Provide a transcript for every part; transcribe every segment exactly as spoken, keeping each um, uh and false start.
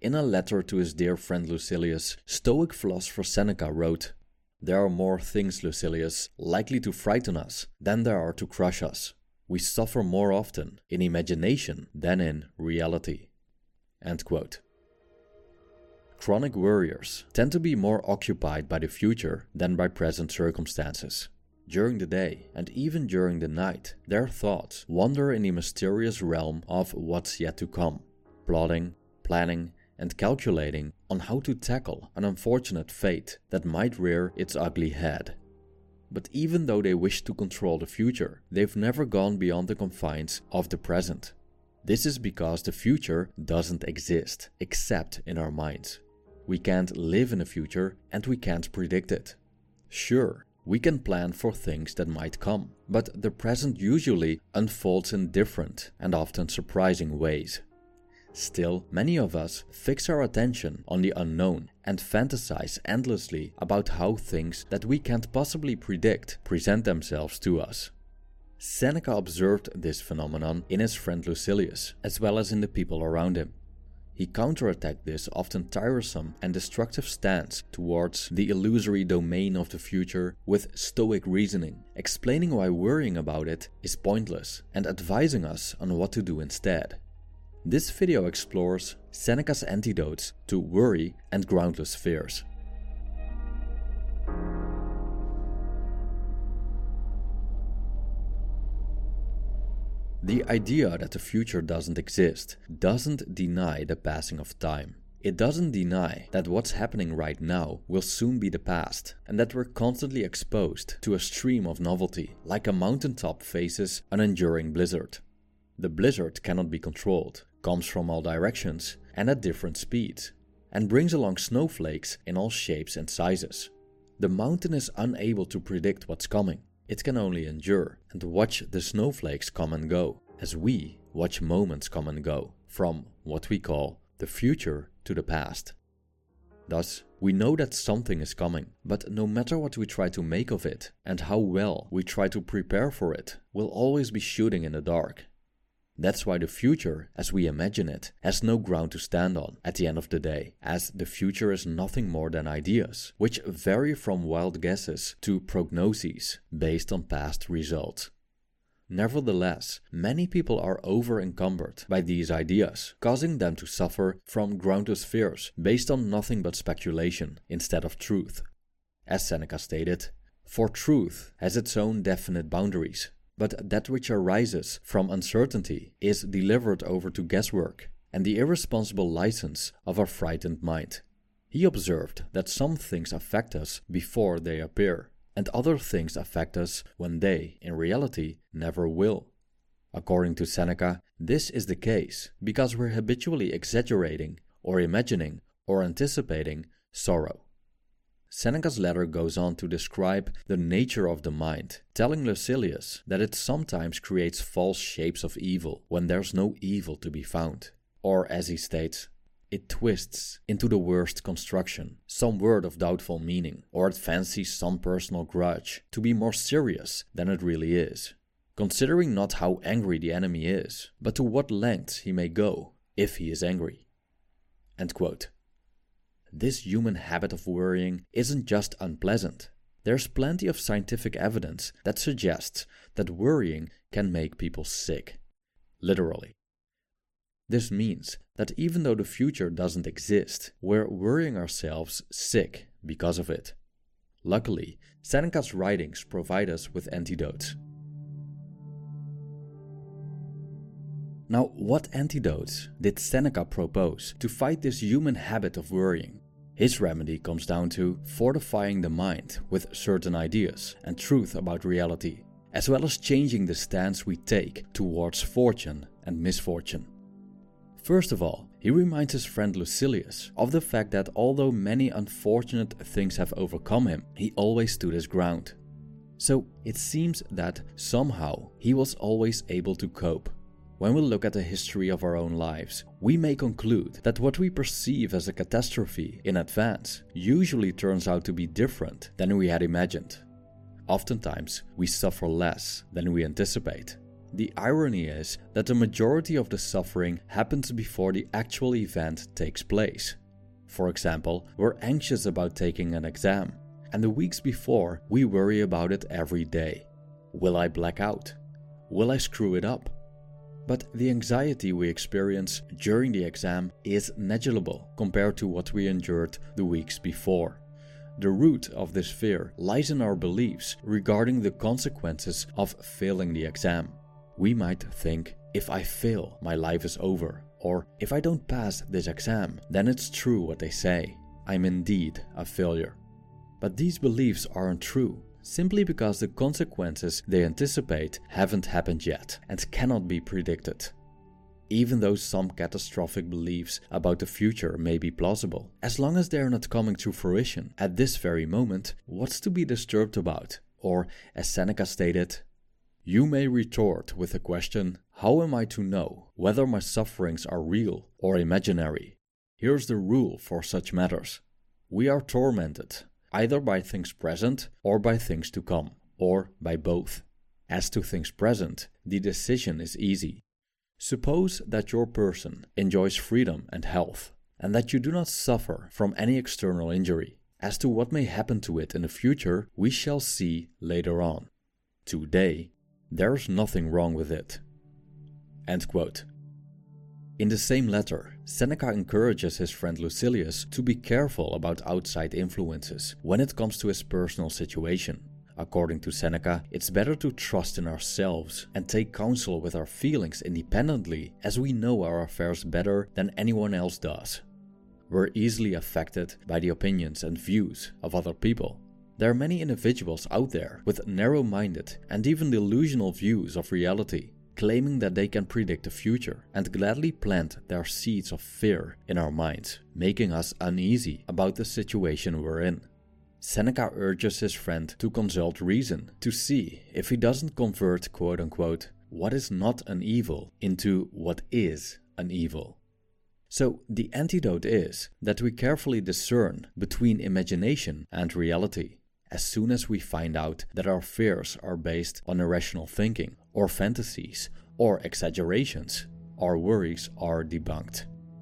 in a letter to his dear friend Lucilius, Stoic philosopher Seneca wrote, "There are more things, Lucilius, likely to frighten us than there are to crush us. We suffer more often in imagination than in reality." End quote. Chronic worriers tend to be more occupied by the future than by present circumstances. During the day and even during the night, their thoughts wander in the mysterious realm of what's yet to come, plotting, planning, and calculating on how to tackle an unfortunate fate that might rear its ugly head. But even though they wish to control the future, they've never gone beyond the confines of the present. This is because the future doesn't exist, except in our minds. We can't live in the future and we can't predict it. Sure, we can plan for things that might come, but the present usually unfolds in different and often surprising ways. Still, many of us fix our attention on the unknown and fantasize endlessly about how things that we can't possibly predict present themselves to us. Seneca observed this phenomenon in his friend Lucilius, as well as in the people around him. He counterattacked this often tiresome and destructive stance towards the illusory domain of the future with Stoic reasoning, explaining why worrying about it is pointless and advising us on what to do instead. This video explores Seneca's antidotes to worry and groundless fears. The idea that the future doesn't exist doesn't deny the passing of time. It doesn't deny that what's happening right now will soon be the past, and that we're constantly exposed to a stream of novelty, like a mountaintop faces an enduring blizzard. The blizzard cannot be controlled, comes from all directions and at different speeds, and brings along snowflakes in all shapes and sizes. The mountain is unable to predict what's coming. It can only endure and watch the snowflakes come and go, as we watch moments come and go, from what we call the future to the past. Thus, we know that something is coming, but no matter what we try to make of it and how well we try to prepare for it, we'll always be shooting in the dark. That's why the future, as we imagine it, has no ground to stand on at the end of the day, as the future is nothing more than ideas, which vary from wild guesses to prognoses based on past results. Nevertheless, many people are over-encumbered by these ideas, causing them to suffer from groundless fears based on nothing but speculation instead of truth. As Seneca stated, "For truth has its own definite boundaries, but that which arises from uncertainty is delivered over to guesswork and the irresponsible license of a frightened mind." He observed that some things affect us before they appear, and other things affect us when they, in reality, never will. According to Seneca, this is the case because we're habitually exaggerating or imagining or anticipating sorrow. Seneca's letter goes on to describe the nature of the mind, telling Lucilius that it sometimes creates false shapes of evil when there's no evil to be found. Or, as he states, it twists into the worst construction, some word of doubtful meaning, or it fancies some personal grudge to be more serious than it really is, considering not how angry the enemy is, but to what lengths he may go if he is angry. End quote. This human habit of worrying isn't just unpleasant. There's plenty of scientific evidence that suggests that worrying can make people sick. Literally. This means that even though the future doesn't exist, we're worrying ourselves sick because of it. Luckily, Seneca's writings provide us with antidotes. Now, what antidotes did Seneca propose to fight this human habit of worrying? His remedy comes down to fortifying the mind with certain ideas and truth about reality, as well as changing the stance we take towards fortune and misfortune. First of all, he reminds his friend Lucilius of the fact that although many unfortunate things have overcome him, he always stood his ground. So it seems that somehow he was always able to cope. When we look at the history of our own lives, we may conclude that what we perceive as a catastrophe in advance usually turns out to be different than we had imagined. Oftentimes, we suffer less than we anticipate. The irony is that the majority of the suffering happens before the actual event takes place. For example, we're anxious about taking an exam, and the weeks before we worry about it every day. Will I black out? Will I screw it up? But the anxiety we experience during the exam is negligible compared to what we endured the weeks before. The root of this fear lies in our beliefs regarding the consequences of failing the exam. We might think, if I fail, my life is over, or if I don't pass this exam, then it's true what they say, I'm indeed a failure. But these beliefs aren't true, simply because the consequences they anticipate haven't happened yet and cannot be predicted. Even though some catastrophic beliefs about the future may be plausible, as long as they are not coming to fruition at this very moment, what's to be disturbed about? Or, as Seneca stated, you may retort with the question, how am I to know whether my sufferings are real or imaginary? Here's the rule for such matters. We are tormented, either by things present or by things to come, or by both. As to things present, the decision is easy. Suppose that your person enjoys freedom and health, and that you do not suffer from any external injury. As to what may happen to it in the future, we shall see later on. Today, there's nothing wrong with it. End quote. In the same letter, Seneca encourages his friend Lucilius to be careful about outside influences when it comes to his personal situation. According to Seneca, it's better to trust in ourselves and take counsel with our feelings independently, as we know our affairs better than anyone else does. We're easily affected by the opinions and views of other people. There are many individuals out there with narrow-minded and even delusional views of reality, claiming that they can predict the future and gladly plant their seeds of fear in our minds, making us uneasy about the situation we're in. Seneca urges his friend to consult reason to see if he doesn't convert quote-unquote what is not an evil into what is an evil. So the antidote is that we carefully discern between imagination and reality. As soon as we find out that our fears are based on irrational thinking, or fantasies, or exaggerations, our worries are debunked.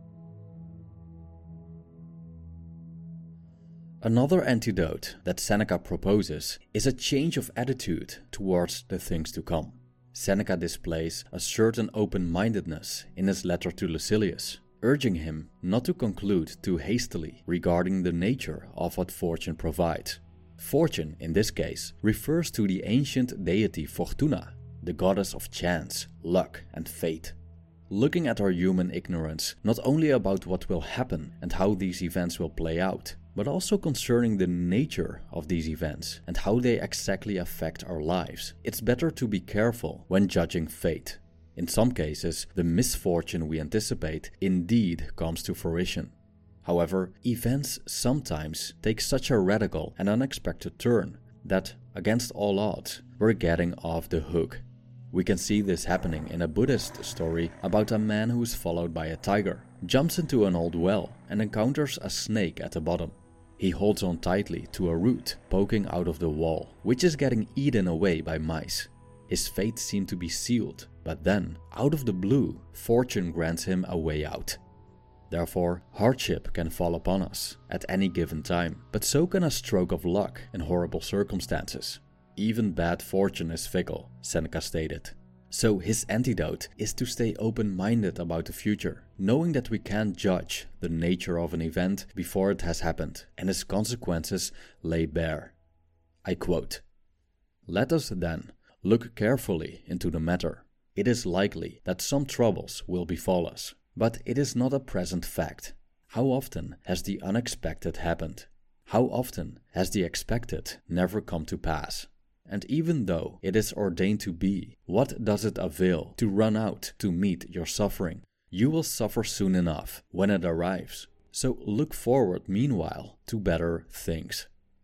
Another antidote that Seneca proposes is a change of attitude towards the things to come. Seneca displays a certain open-mindedness in his letter to Lucilius, urging him not to conclude too hastily regarding the nature of what fortune provides. Fortune, in this case, refers to the ancient deity Fortuna, the goddess of chance, luck, and fate. Looking at our human ignorance, not only about what will happen and how these events will play out, but also concerning the nature of these events and how they exactly affect our lives, it's better to be careful when judging fate. In some cases, the misfortune we anticipate indeed comes to fruition. However, events sometimes take such a radical and unexpected turn that, against all odds, we're getting off the hook. We can see this happening in a Buddhist story about a man who is followed by a tiger, jumps into an old well and encounters a snake at the bottom. He holds on tightly to a root poking out of the wall, which is getting eaten away by mice. His fate seemed to be sealed, but then, out of the blue, fortune grants him a way out. Therefore, hardship can fall upon us at any given time, but so can a stroke of luck in horrible circumstances. Even bad fortune is fickle, Seneca stated. So his antidote is to stay open-minded about the future, knowing that we can't judge the nature of an event before it has happened and its consequences lay bare. I quote, "Let us then look carefully into the matter. It is likely that some troubles will befall us, but it is not a present fact. How often has the unexpected happened? How often has the expected never come to pass? And even though it is ordained to be, what does it avail to run out to meet your suffering? You will suffer soon enough when it arrives. So look forward meanwhile to better things."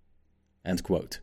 End quote.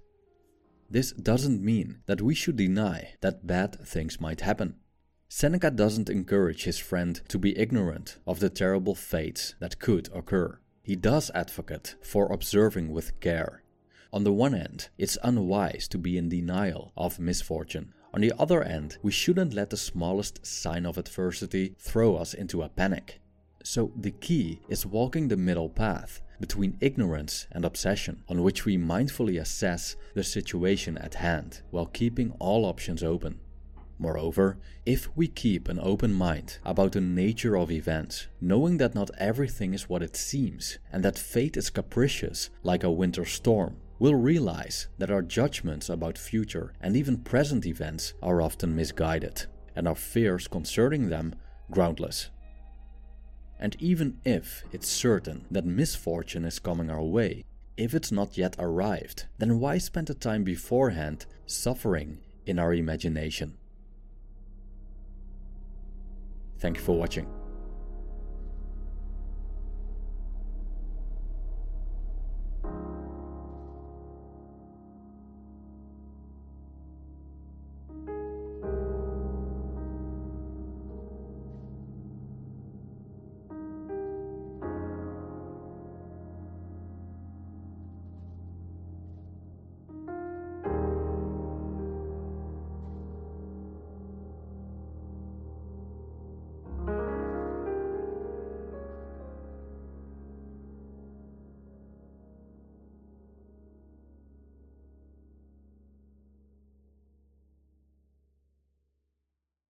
This doesn't mean that we should deny that bad things might happen. Seneca doesn't encourage his friend to be ignorant of the terrible fates that could occur. He does advocate for observing with care. On the one hand, it's unwise to be in denial of misfortune. On the other end, we shouldn't let the smallest sign of adversity throw us into a panic. So the key is walking the middle path between ignorance and obsession, on which we mindfully assess the situation at hand while keeping all options open. Moreover, if we keep an open mind about the nature of events, knowing that not everything is what it seems and that fate is capricious like a winter storm, we'll realize that our judgments about future and even present events are often misguided, and our fears concerning them groundless. And even if it's certain that misfortune is coming our way, if it's not yet arrived, then why spend the time beforehand suffering in our imagination? Thank you for watching.